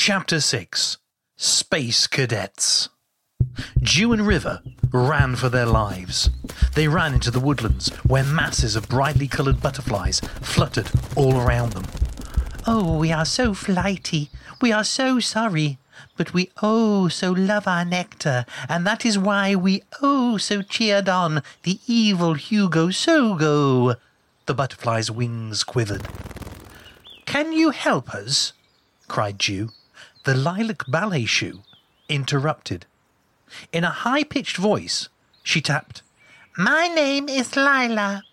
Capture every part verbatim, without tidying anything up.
Chapter six. Space Cadets. Dew and River ran for their lives. They ran into the woodlands, where masses of brightly coloured butterflies fluttered all around them. "Oh, we are so flighty. We are so sorry. But we oh so love our nectar, and that is why we oh so cheered on the evil Hugo Sogo." The butterfly's wings quivered. "Can you help us?" cried Dew. The lilac ballet shoe interrupted. In a high-pitched voice, she tapped, "My name is Lila.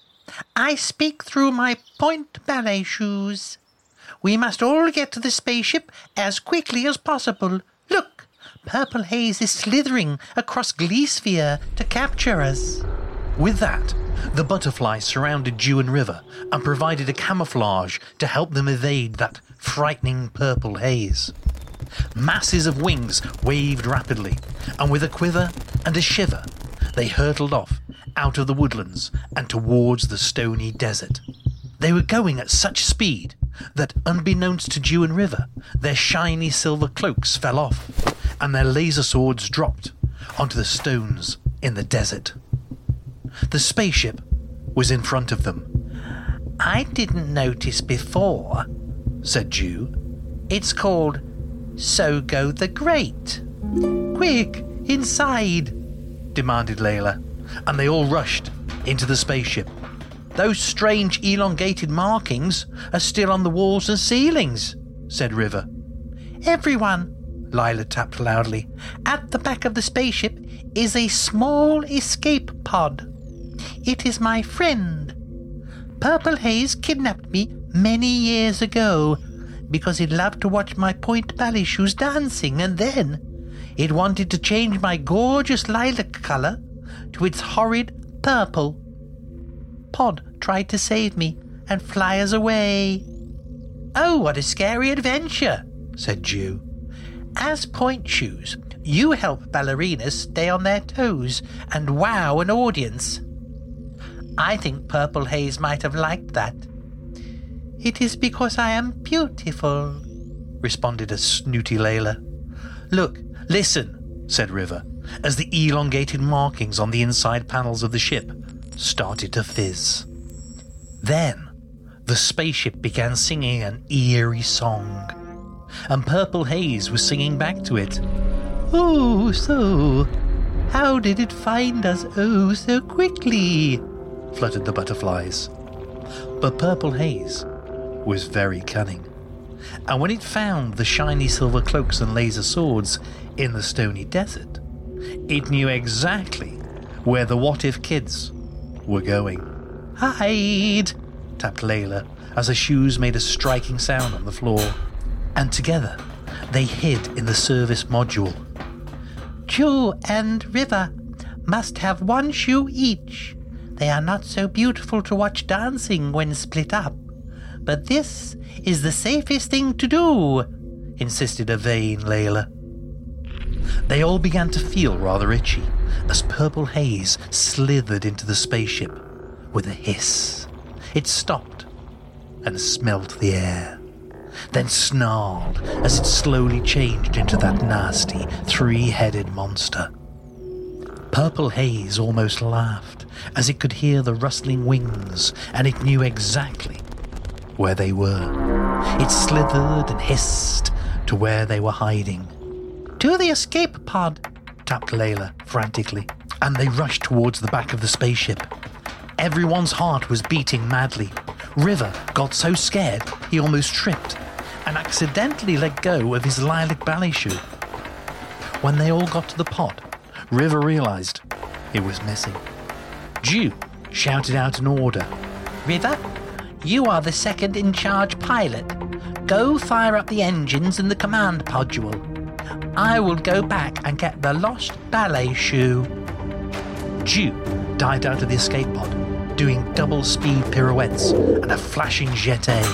I speak through my point ballet shoes. We must all get to the spaceship as quickly as possible. Look, Purple Haze is slithering across Gleesphere to capture us." With that, the butterflies surrounded Dew and River and provided a camouflage to help them evade that frightening purple haze. Masses of wings waved rapidly, and with a quiver and a shiver, they hurtled off out of the woodlands and towards the stony desert. They were going at such speed that, unbeknownst to Dew and River, their shiny silver cloaks fell off, and their laser swords dropped onto the stones in the desert. The spaceship was in front of them. "I didn't notice before," said Dew. "It's called Sogo the Great." "Quick, inside!" demanded Layla, and they all rushed into the spaceship. "Those strange elongated markings are still on the walls and ceilings," said River. "Everyone," Lila tapped loudly, "at the back of the spaceship is a small escape pod. It is my friend. Purple Haze kidnapped me many years ago because it loved to watch my point ballet shoes dancing, and then it wanted to change my gorgeous lilac colour to its horrid purple. Pod tried to save me and fly us away." "Oh, what a scary adventure," said Dew. "As point shoes, you help ballerinas stay on their toes and wow an audience. I think Purple Haze might have liked that." "It is because I am beautiful," responded a snooty Layla. "Look, listen," said River, as the elongated markings on the inside panels of the ship started to fizz. Then the spaceship began singing an eerie song, and Purple Haze was singing back to it. "Oh, so, how did it find us oh so quickly?" fluttered the butterflies. But Purple Haze was very cunning, and when it found the shiny silver cloaks and laser swords in the stony desert, it knew exactly where the What-If kids were going. "Hide!" tapped Layla as her shoes made a striking sound on the floor, and together they hid in the service module. "Dew and River must have one shoe each. They are not so beautiful to watch dancing when split up, but this is the safest thing to do," insisted a vain Layla. They all began to feel rather itchy as Purple Haze slithered into the spaceship with a hiss. It stopped and smelt the air, then snarled as it slowly changed into that nasty three-headed monster. Purple Haze almost laughed as it could hear the rustling wings, and it knew exactly where they were. It slithered and hissed to where they were hiding. "To the escape pod," tapped Layla frantically, and they rushed towards the back of the spaceship. Everyone's heart was beating madly. River got so scared he almost tripped and accidentally let go of his lilac ballet shoe. When they all got to the pod, River realised it was missing. Dew shouted out an order. "River, you are the second-in-charge pilot. Go fire up the engines in the command module. I will go back and get the lost ballet shoe." Dew dived out of the escape pod, doing double-speed pirouettes and a flashing jeté.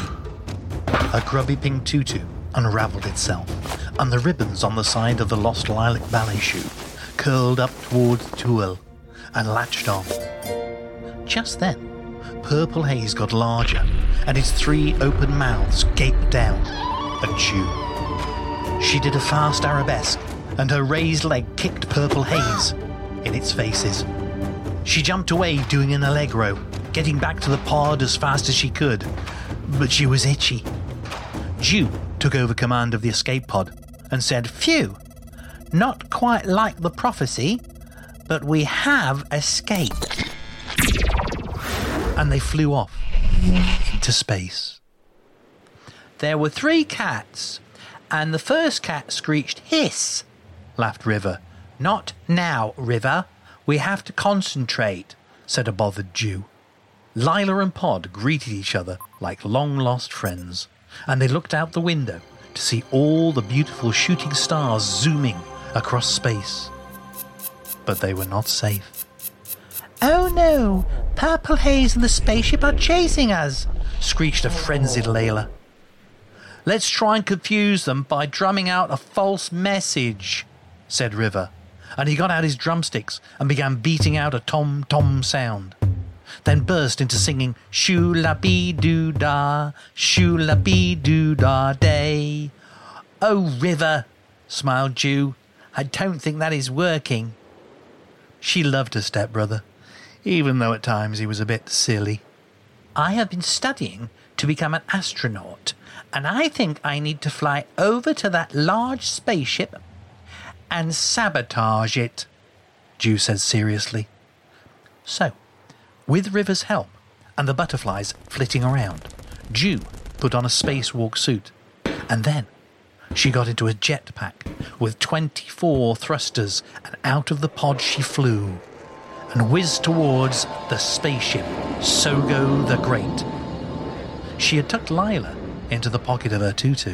A grubby pink tutu unravelled itself, and the ribbons on the side of the lost lilac ballet shoe curled up towards Tuel and latched on. Just then, Purple Haze got larger, and its three open mouths gaped down at Dew. She did a fast arabesque, and her raised leg kicked purple haze in its faces. She jumped away doing an allegro, getting back to the pod as fast as she could, but she was itchy. Jew took over command of the escape pod and said, "Phew, not quite like the prophecy, but we have escaped." And they flew off into space. "There were three cats, and the first cat screeched, 'Hiss,'" laughed River. "Not now, River. We have to concentrate," said a bothered Jew. Lila and Pod greeted each other like long-lost friends, and they looked out the window to see all the beautiful shooting stars zooming across space. But they were not safe. "Oh no, Purple Haze and the spaceship are chasing us," screeched a frenzied Layla. "Let's try and confuse them by drumming out a false message," said River, and he got out his drumsticks and began beating out a tom-tom sound, then burst into singing "Shoo-la-bee-doo-dah, shoo-la-bee-doo-dah day." "Oh, River," smiled Jew, "I don't think that is working." She loved her stepbrother, even though at times he was a bit silly. "I have been studying to become an astronaut, and I think I need to fly over to that large spaceship and sabotage it," Jew said seriously. So, with River's help and the butterflies flitting around, Jew put on a spacewalk suit, and then she got into a jetpack with twenty-four thrusters, and out of the pod she flew and whizzed towards the spaceship Sogo the Great. She had tucked Lila into the pocket of her tutu.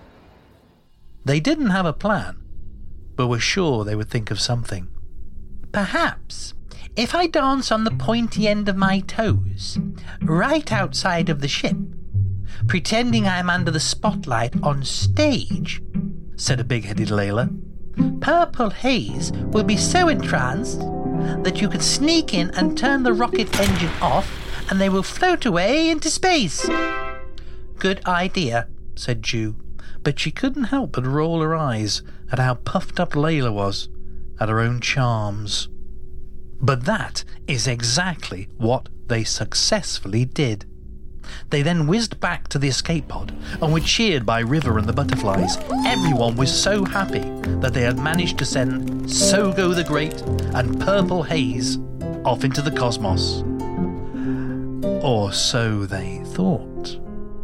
They didn't have a plan, but were sure they would think of something. "Perhaps if I dance on the pointy end of my toes, right outside of the ship, pretending I'm under the spotlight on stage," said a big-headed Layla, "Purple Haze will be so entranced that you could sneak in and turn the rocket engine off, and they will float away into space." "Good idea," said Jew, but she couldn't help but roll her eyes at how puffed up Layla was at her own charms. But that is exactly what they successfully did. They then whizzed back to the escape pod and were cheered by River and the butterflies. Everyone was so happy that they had managed to send Sogo the Great and Purple Haze off into the cosmos. Or so they thought.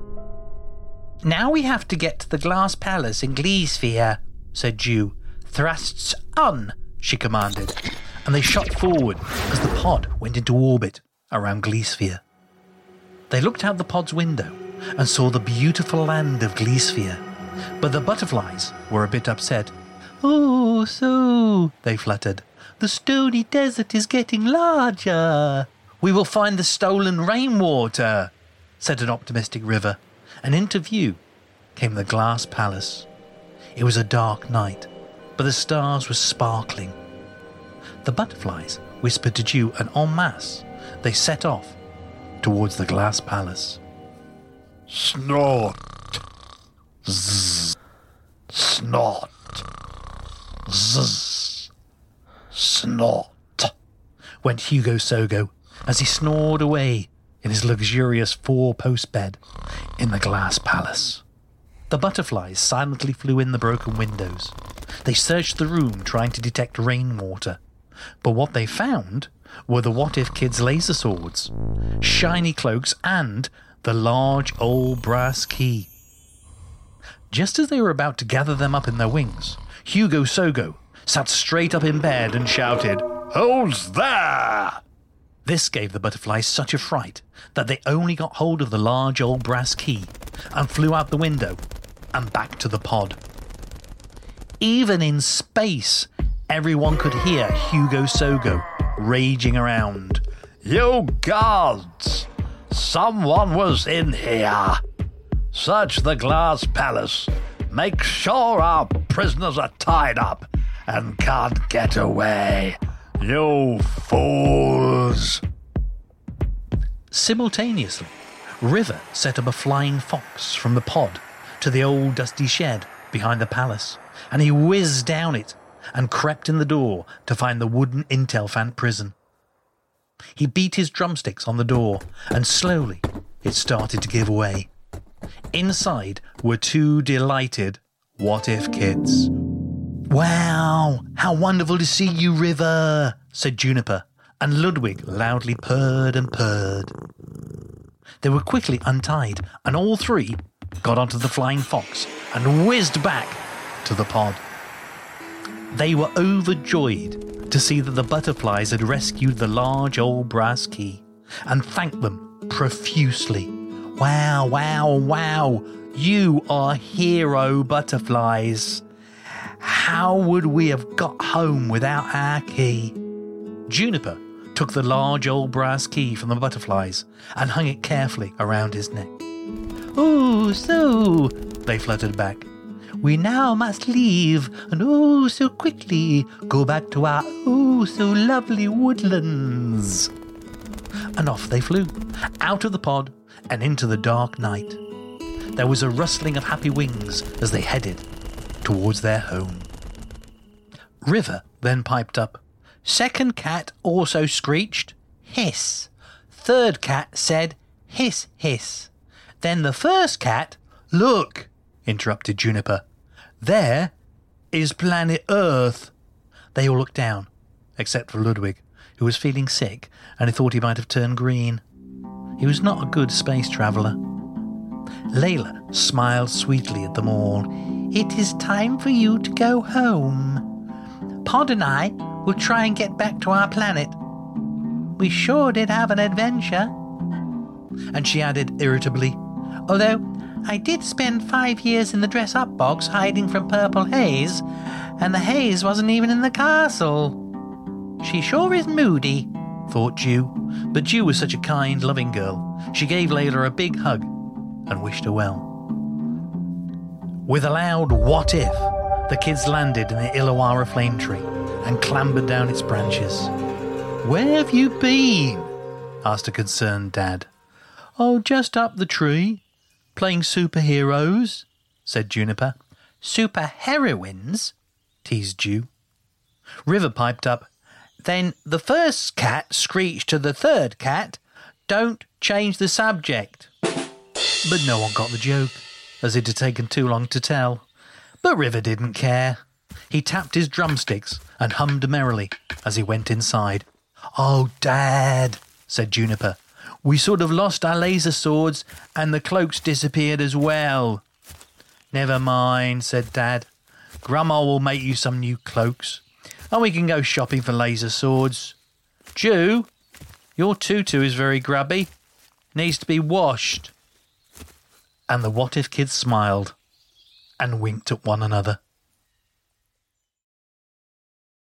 "Now we have to get to the glass palace in Gleesphere," said Jew. "Thrusts on," she commanded, and they shot forward as the pod went into orbit around Gleesphere. They looked out the pod's window and saw the beautiful land of Gleesphere, but the butterflies were a bit upset. "Oh, so," they fluttered, "the stony desert is getting larger." "We will find the stolen rainwater," said an optimistic River, and into view came the glass palace. It was a dark night, but the stars were sparkling. The butterflies whispered to Jew, and en masse they set off towards the glass palace. Snort. Zzz. Snort. Zzz. Snort, went Hugo Sogo as he snored away in his luxurious four-post bed in the glass palace. The butterflies silently flew in the broken windows. They searched the room trying to detect rainwater, but what they found were the What If Kids laser swords, shiny cloaks, and the large old brass key. Just as they were about to gather them up in their wings, Hugo Sogo sat straight up in bed and shouted, "Who's there?" This gave the butterflies such a fright that they only got hold of the large old brass key and flew out the window and back to the pod. Even in space, everyone could hear Hugo Sogo raging around. "You guards! Someone was in here! Search the glass palace. Make sure our prisoners are tied up and can't get away. You fools!" Simultaneously, River set up a flying fox from the pod to the old dusty shed behind the palace, and he whizzed down it and crept in the door to find the wooden Intelfant prison. He beat his drumsticks on the door, and slowly it started to give way. Inside were two delighted what-if kids. "Wow, how wonderful to see you, River," said Juniper, and Ludwig loudly purred and purred. They were quickly untied, and all three got onto the flying fox and whizzed back to the pod. They were overjoyed to see that the butterflies had rescued the large old brass key, and thanked them profusely. "Wow, wow, wow, you are hero butterflies. How would we have got home without our key?" Juniper took the large old brass key from the butterflies and hung it carefully around his neck. "Oh, so," they fluttered back, "we now must leave, and oh, so quickly go back to our oh, so lovely woodlands." And off they flew, out of the pod and into the dark night. There was a rustling of happy wings as they headed towards their home. River then piped up. Second cat also screeched, "Hiss." Third cat said, "Hiss, hiss." Then the first cat... "Look," interrupted Juniper. "There is planet Earth." They all looked down, except for Ludwig, who was feeling sick and he thought he might have turned green. He was not a good space traveller. Layla smiled sweetly at them all. "It is time for you to go home. Pod and I will try and get back to our planet. We sure did have an adventure." And she added irritably, "Although I did spend five years in the dress-up box hiding from Purple Haze, and the haze wasn't even in the castle." "She sure is moody," thought Jew, but Jew was such a kind, loving girl. She gave Layla a big hug and wished her well. With a loud "what if," the kids landed in the Illawarra flame tree and clambered down its branches. "Where have you been?" asked a concerned Dad. "Oh, just up the tree, playing superheroes," said Juniper. "Superheroines?" teased Jew. River piped up. Then the first cat screeched to the third cat, "Don't change the subject." But no one got the joke, as it had taken too long to tell. But River didn't care. He tapped his drumsticks and hummed merrily as he went inside. "Oh, Dad," said Juniper, "we sort of lost our laser swords and the cloaks disappeared as well." "Never mind," said Dad. "Grandma will make you some new cloaks, and we can go shopping for laser swords. Jew, your tutu is very grubby. Needs to be washed." And the what-if kids smiled and winked at one another.